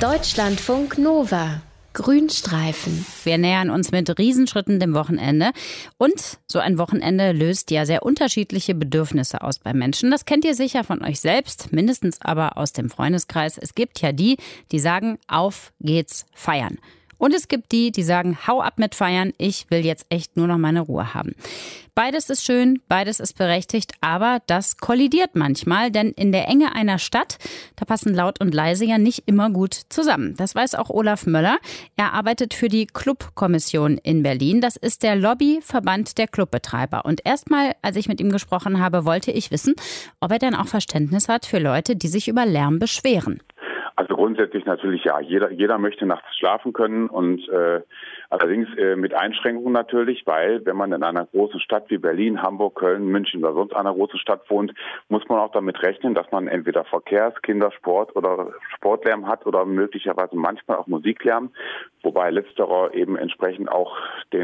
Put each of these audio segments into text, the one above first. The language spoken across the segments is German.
Deutschlandfunk Nova. Grünstreifen. Wir nähern uns mit Riesenschritten dem Wochenende. Und so ein Wochenende löst ja sehr unterschiedliche Bedürfnisse aus bei Menschen. Das kennt ihr sicher von euch selbst, mindestens aber aus dem Freundeskreis. Es gibt ja die sagen, auf geht's feiern. Und es gibt die sagen, hau ab mit Feiern, ich will jetzt echt nur noch meine Ruhe haben. Beides ist schön, beides ist berechtigt, aber das kollidiert manchmal, denn in der Enge einer Stadt, da passen laut und leise ja nicht immer gut zusammen. Das weiß auch Olaf Möller. Er arbeitet für die Clubkommission in Berlin. Das ist der Lobbyverband der Clubbetreiber. Und erstmal, als ich mit ihm gesprochen habe, wollte ich wissen, ob er denn auch Verständnis hat für Leute, die sich über Lärm beschweren. Also grundsätzlich natürlich ja. Jeder möchte nachts schlafen können und allerdings mit Einschränkungen natürlich, weil wenn man in einer großen Stadt wie Berlin, Hamburg, Köln, München oder sonst einer großen Stadt wohnt, muss man auch damit rechnen, dass man entweder Kindersport oder Sportlärm hat oder möglicherweise manchmal auch Musiklärm, wobei letzterer eben entsprechend auch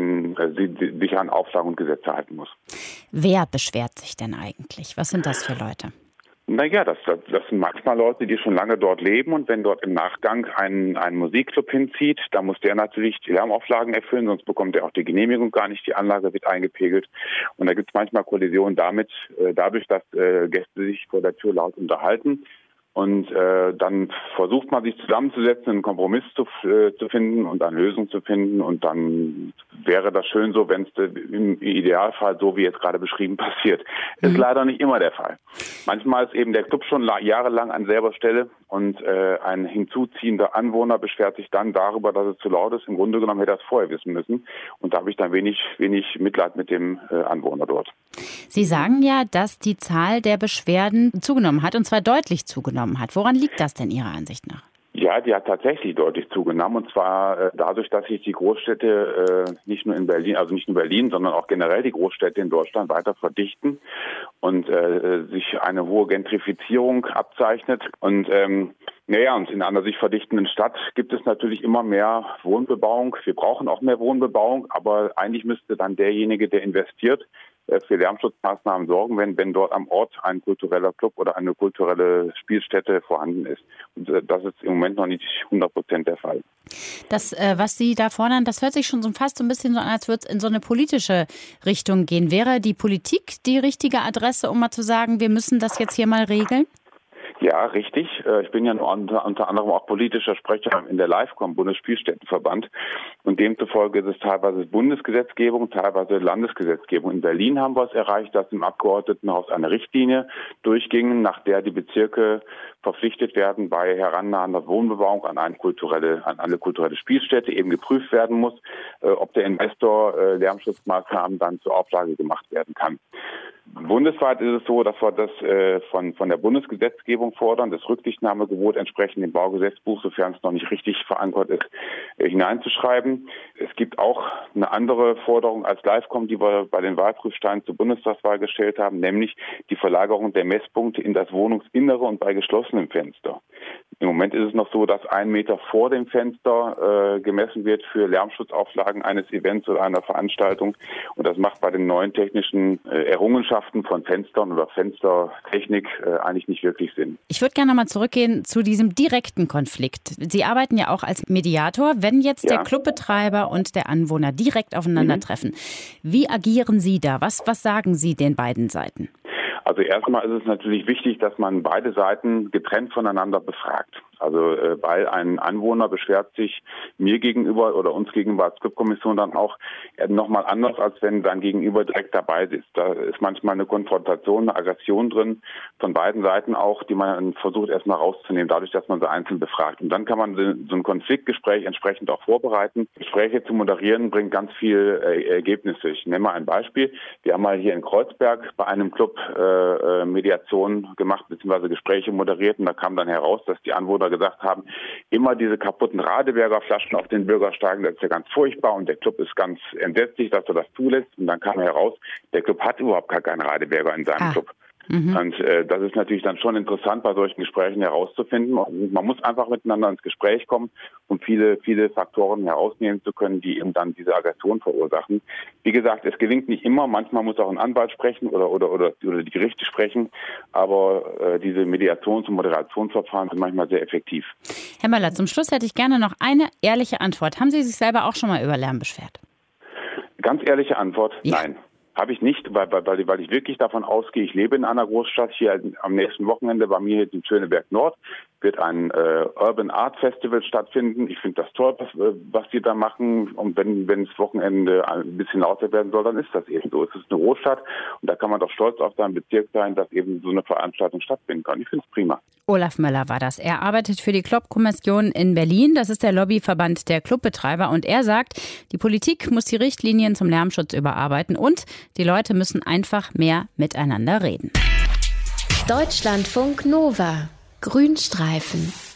sich an Auflagen und Gesetze halten muss. Wer beschwert sich denn eigentlich? Was sind das für Leute? Naja, das sind manchmal Leute, die schon lange dort leben und wenn dort im Nachgang ein Musikclub hinzieht, da muss der natürlich die Lärmauflagen erfüllen, sonst bekommt er auch die Genehmigung gar nicht, die Anlage wird eingepegelt und da gibt es manchmal Kollisionen dadurch, dass Gäste sich vor der Tür laut unterhalten. Und dann versucht man sich zusammenzusetzen, einen Kompromiss zu finden und eine Lösung zu finden. Und dann wäre das schön so, wenn es im Idealfall so wie jetzt gerade beschrieben passiert. Ist leider nicht immer der Fall. Manchmal ist eben der Club schon jahrelang an selber Stelle und ein hinzuziehender Anwohner beschwert sich dann darüber, dass es zu laut ist. Im Grunde genommen hätte er es vorher wissen müssen. Und da habe ich dann wenig Mitleid mit dem Anwohner dort. Sie sagen ja, dass die Zahl der Beschwerden zugenommen hat, und zwar deutlich zugenommen hat. Woran liegt das denn Ihrer Ansicht nach? Ja, die hat tatsächlich deutlich zugenommen und zwar dadurch, dass sich die Großstädte nicht nur Berlin, sondern auch generell die Großstädte in Deutschland weiter verdichten und sich eine hohe Gentrifizierung abzeichnet und und in einer sich verdichtenden Stadt gibt es natürlich immer mehr Wohnbebauung. Wir brauchen auch mehr Wohnbebauung, aber eigentlich müsste dann derjenige, der investiert, für Lärmschutzmaßnahmen sorgen, wenn dort am Ort ein kultureller Club oder eine kulturelle Spielstätte vorhanden ist. Und das ist im Moment noch nicht 100% der Fall. Das, was Sie da fordern, das hört sich schon fast so ein bisschen so an, als würde es in so eine politische Richtung gehen. Wäre die Politik die richtige Adresse, um mal zu sagen, wir müssen das jetzt hier mal regeln? Ja, richtig. Ich bin ja unter anderem auch politischer Sprecher in der LIFECOM, Bundesspielstättenverband. Und demzufolge ist es teilweise Bundesgesetzgebung, teilweise Landesgesetzgebung. In Berlin haben wir es erreicht, dass im Abgeordnetenhaus eine Richtlinie durchging, nach der die Bezirke verpflichtet werden, bei herannahender Wohnbebauung an eine kulturelle Spielstätte eben geprüft werden muss, ob der Investor Lärmschutzmaßnahmen dann zur Auflage gemacht werden kann. Bundesweit ist es so, dass wir das von der Bundesgesetzgebung fordern, das Rücksichtnahmegebot entsprechend im Baugesetzbuch, sofern es noch nicht richtig verankert ist, hineinzuschreiben. Es gibt auch eine andere Forderung als LIFECOM, die wir bei den Wahlprüfsteinen zur Bundestagswahl gestellt haben, nämlich die Verlagerung der Messpunkte in das Wohnungsinnere und bei geschlossenem Fenster. Im Moment ist es noch so, dass 1 Meter vor dem Fenster gemessen wird für Lärmschutzauflagen eines Events oder einer Veranstaltung. Und das macht bei den neuen technischen Errungenschaften von Fenstern oder Fenstertechnik eigentlich nicht wirklich Sinn. Ich würde gerne nochmal zurückgehen zu diesem direkten Konflikt. Sie arbeiten ja auch als Mediator. Wenn jetzt der Clubbetreiber und der Anwohner direkt aufeinandertreffen, wie agieren Sie da? Was sagen Sie den beiden Seiten? Also erstmal ist es natürlich wichtig, dass man beide Seiten getrennt voneinander befragt. Also weil ein Anwohner beschwert sich mir gegenüber oder uns gegenüber als Clubkommission dann auch nochmal anders, als wenn sein Gegenüber direkt dabei sitzt. Da ist manchmal eine Konfrontation, eine Aggression drin, von beiden Seiten auch, die man versucht erstmal rauszunehmen, dadurch, dass man sie einzeln befragt. Und dann kann man so ein Konfliktgespräch entsprechend auch vorbereiten. Gespräche zu moderieren bringt ganz viel Ergebnisse. Ich nenne mal ein Beispiel. Wir haben mal hier in Kreuzberg bei einem Club Mediation gemacht, beziehungsweise Gespräche moderiert und da kam dann heraus, dass die Anwohner gesagt haben, immer diese kaputten Radeberger Flaschen auf den Bürgersteigen, das ist ja ganz furchtbar und der Club ist ganz entsetzlich, dass er das zulässt und dann kam heraus, der Club hat überhaupt gar keinen Radeberger in seinem Club. Und das ist natürlich dann schon interessant, bei solchen Gesprächen herauszufinden. Und man muss einfach miteinander ins Gespräch kommen, um viele Faktoren herausnehmen zu können, die eben dann diese Aggression verursachen. Wie gesagt, es gelingt nicht immer. Manchmal muss auch ein Anwalt sprechen oder die Gerichte sprechen. Aber diese Mediations- und Moderationsverfahren sind manchmal sehr effektiv. Herr Möller, zum Schluss hätte ich gerne noch eine ehrliche Antwort. Haben Sie sich selber auch schon mal über Lärm beschwert? Ganz ehrliche Antwort, ja. Nein. Habe ich nicht, weil ich wirklich davon ausgehe, ich lebe in einer Großstadt. Hier am nächsten Wochenende bei mir in Schöneberg Nord wird ein Urban Art Festival stattfinden. Ich finde das toll, was die da machen. Und wenn das Wochenende ein bisschen lauter werden soll, dann ist das eben so. Es ist eine Großstadt und da kann man doch stolz auf seinen Bezirk sein, dass eben so eine Veranstaltung stattfinden kann. Ich finde es prima. Olaf Möller war das. Er arbeitet für die Clubkommission in Berlin. Das ist der Lobbyverband der Clubbetreiber. Und er sagt, die Politik muss die Richtlinien zum Lärmschutz überarbeiten und die Leute müssen einfach mehr miteinander reden. Deutschlandfunk Nova. Grünstreifen.